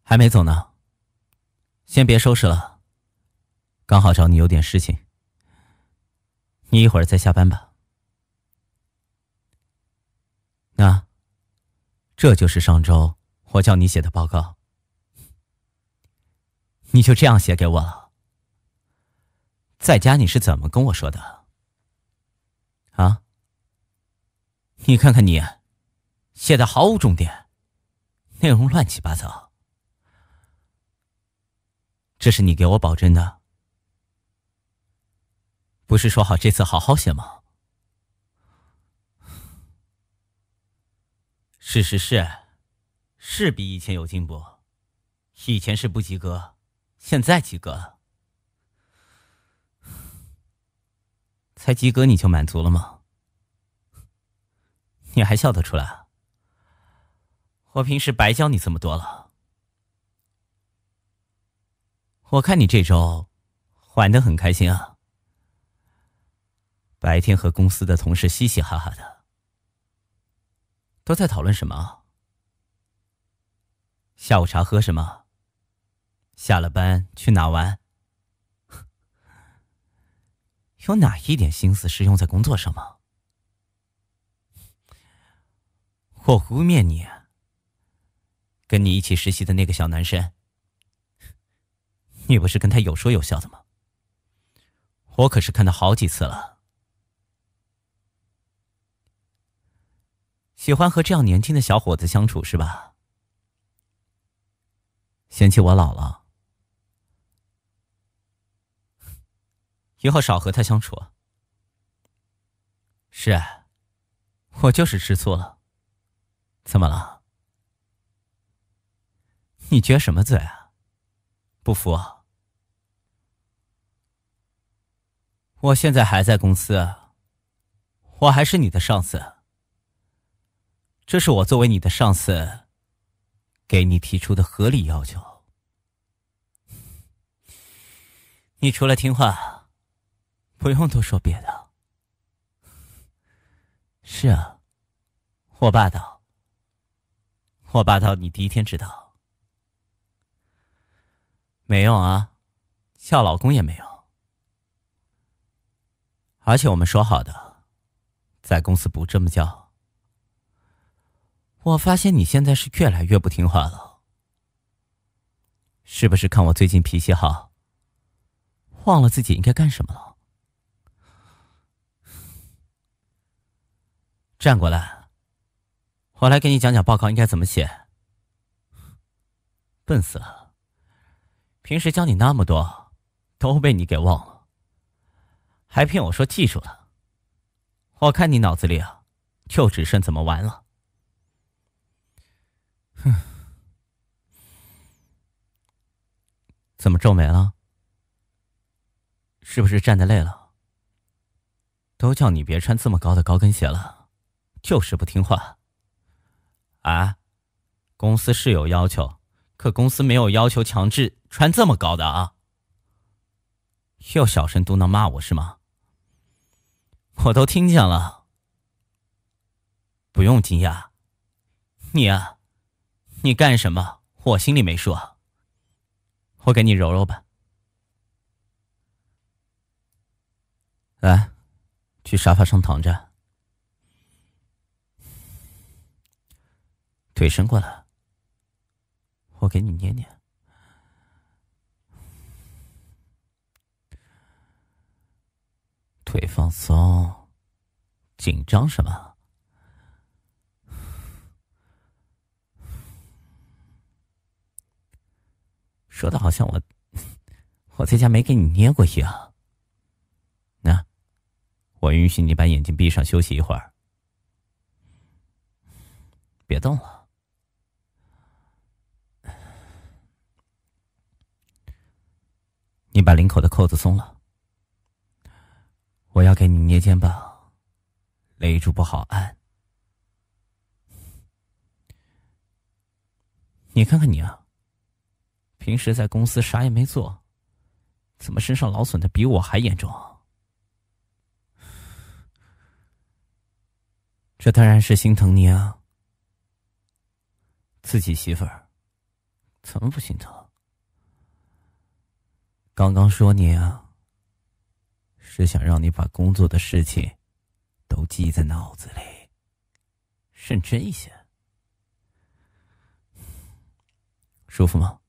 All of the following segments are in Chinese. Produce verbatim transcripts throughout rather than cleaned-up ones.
还没走呢，先别收拾了，刚好找你有点事情。你一会儿再下班吧。那，这就是上周我叫你写的报告，你就这样写给我了？在家你是怎么跟我说的？啊？你看看你，写的毫无重点，内容乱七八糟。这是你给我保证的？不是说好这次好好写吗？是是是，是比以前有进步，以前是不及格，现在及格了。才及格你就满足了吗？你还笑得出来？我平时白教你这么多了。我看你这周玩得很开心啊，白天和公司的同事嘻嘻哈哈的，都在讨论什么？下午茶喝什么？下了班去哪玩？有哪一点心思是用在工作上吗？我污蔑你，跟你一起实习的那个小男生，你不是跟他有说有笑的吗？我可是看他好几次了。喜欢和这样年轻的小伙子相处是吧？嫌弃我老了？以后少和他相处。是啊，我就是吃醋了。怎么了？你撅什么嘴啊？不服啊？我现在还在公司，我还是你的上司。这是我作为你的上司给你提出的合理要求。你除了听话，不用多说别的。是啊，我霸道。我霸道你第一天知道。没用啊，叫老公也没用。而且我们说好的，在公司不这么叫。我发现你现在是越来越不听话了。是不是看我最近脾气好，忘了自己应该干什么了？站过来，我来给你讲讲报告应该怎么写。笨死了，平时教你那么多，都被你给忘了，还骗我说记住了。我看你脑子里啊，就只剩怎么玩了。哼，怎么皱眉了？是不是站得累了？都叫你别穿这么高的高跟鞋了，就是不听话。啊，公司是有要求，可公司没有要求强制穿这么高的啊。又小声嘟囔骂我是吗？我都听见了。不用惊讶，你啊，你干什么我心里没数。我给你揉揉吧。来，去沙发上躺着，腿伸过来，我给你捏捏。腿放松，紧张什么？说的好像我我在家没给你捏过一样。那，我允许你把眼睛闭上休息一会儿，别动了。你把领口的扣子松了，我要给你捏肩膀，勒住不好按。你看看你啊，平时在公司啥也没做，怎么身上劳损的比我还严重？这当然是心疼你啊，自己媳妇儿怎么不心疼？刚刚说你啊，是想让你把工作的事情都记在脑子里，认真一些。舒服吗？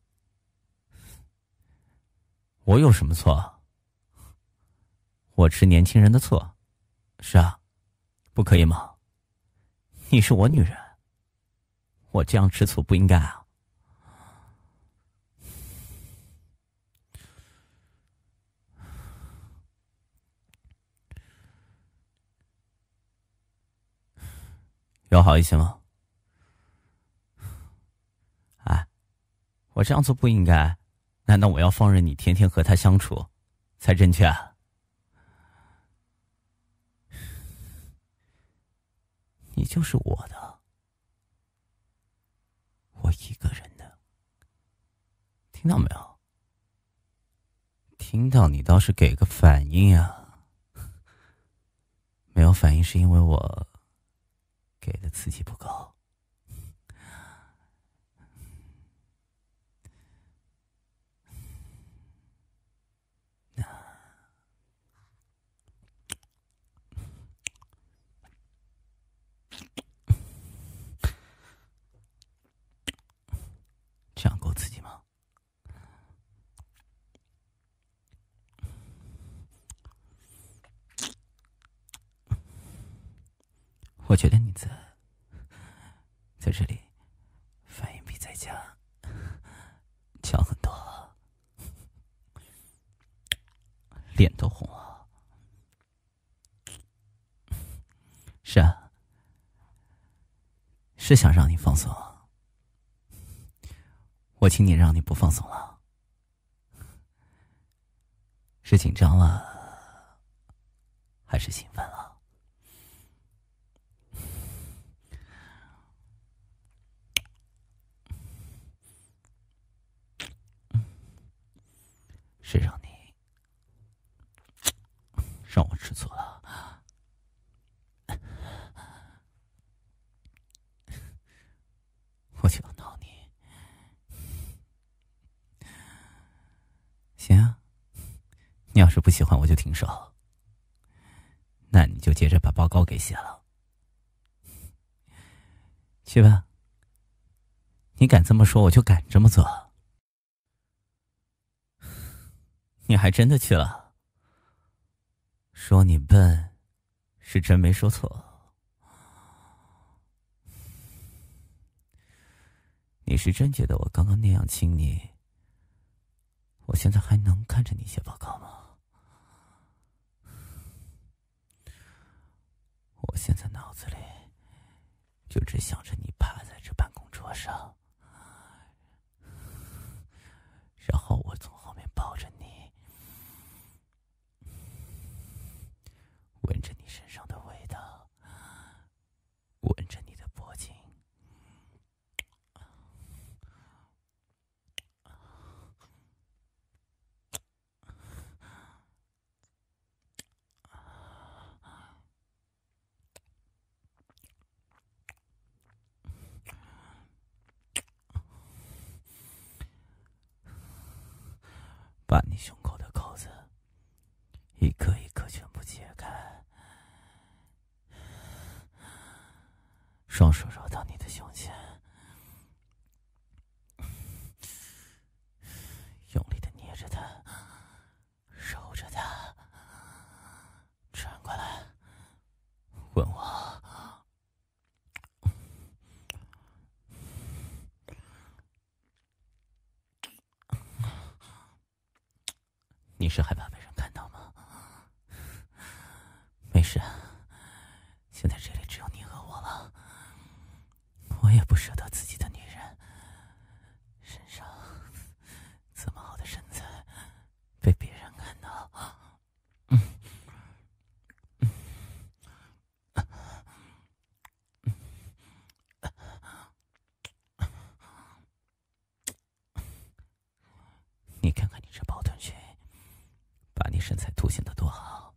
我有什么错？我吃年轻人的醋，是啊，不可以吗？你是我女人，我这样吃醋不应该啊。有好一些吗？哎，我这样做不应该，难道我要放任你天天和他相处才正确啊？你就是我的，我一个人的，听到没有？听到你倒是给个反应啊！没有反应是因为我给的刺激不够。这样够刺激吗？我觉得你在在这里反应比在家强很多，脸都红了。是啊，是想让你放松，我请你让你不放松了，是紧张了，还是兴奋了？是让你让我吃醋了？我就要闹你。行啊，你要是不喜欢我就停手，那你就接着把报告给写了。去吧，你敢这么说，我就敢这么做。你还真的去了？说你笨，是真没说错。你是真觉得我刚刚那样亲你，我现在还能看着你写报告吗？我现在脑子里就只想着你趴在这办公桌上，然后我从后面抱着你，闻着你身上的味道，闻着你的脖颈，把你胸口的扣子一颗一颗全部解开，双手绕到你的胸前，用力的捏着它，揉着它，转过来吻我。你是害怕被人看到吗？没事，现在这里只有你和我了，我也不舍得自己的女人身上这么好的身材被别人看到。嗯嗯你看看你这包臀裙，把你身材凸显得多好。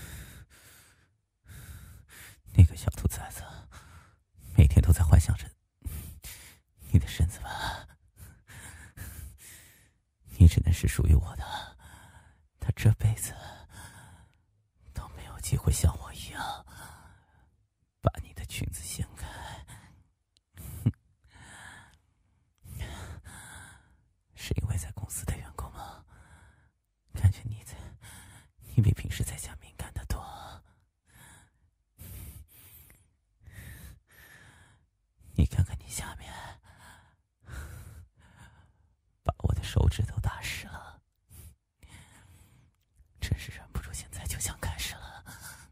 那个小兔崽子每天都在幻想着你的身子吧。 你只能是属于我的，他这辈子都没有机会像我一样把你的裙子掀开。是因为在公司的员工吗？感觉你在，你比平时在家敏感得多。你看看你下面，把我的手指都打湿了，真是忍不住现在就想开始了。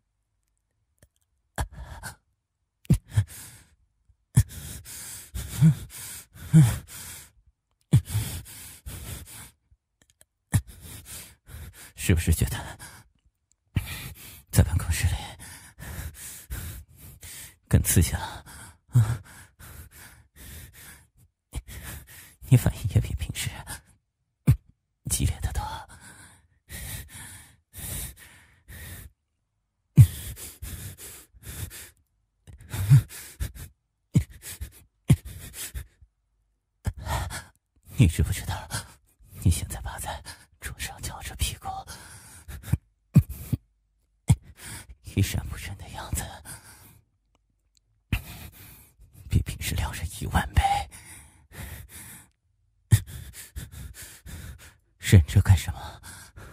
是不是觉得在办公室里更刺激了？啊，你反应也比平时激烈得多。你知不知道你现在趴在桌上翘着屁股一闪不闪的样子比平时撩人一万倍。忍着干什么？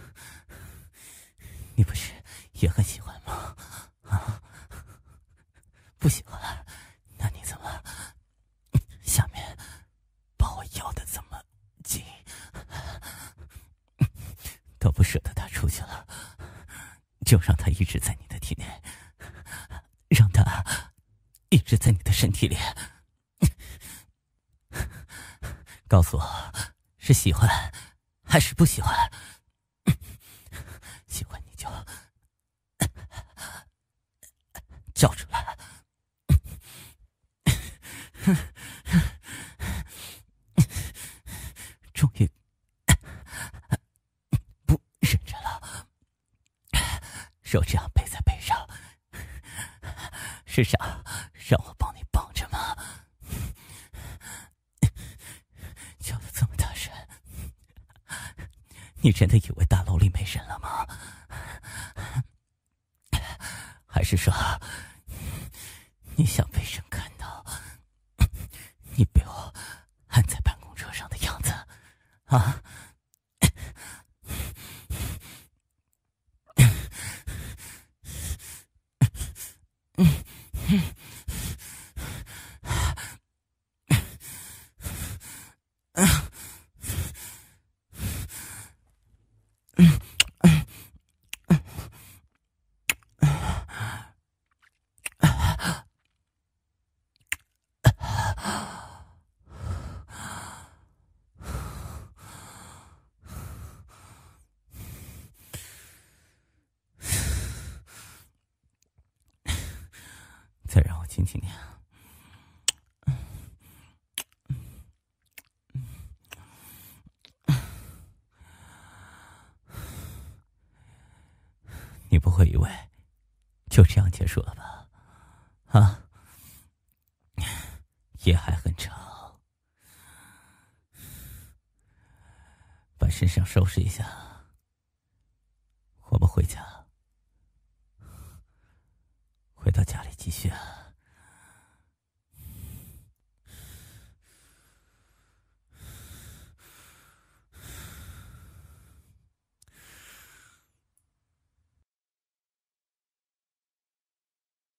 你不是也很喜欢吗？啊，不喜欢，那你怎么下面把我咬得这么紧，都不舍得他出去了，就让他一直在你的体内，让他一直在你的身体里。告诉我，是喜欢还是不喜欢？喜欢你就叫出来。终于不忍着了，手这样背在背上，是想让我帮你绑着吗？叫得这么大声，你真的以为大楼里没人了吗？还是说你想被人看到你被我按在办公桌上的样子啊？再让我亲亲你。你不会以为就这样结束了吧？啊，夜还很长，把身上收拾一下，我们回家，回到家里继续啊。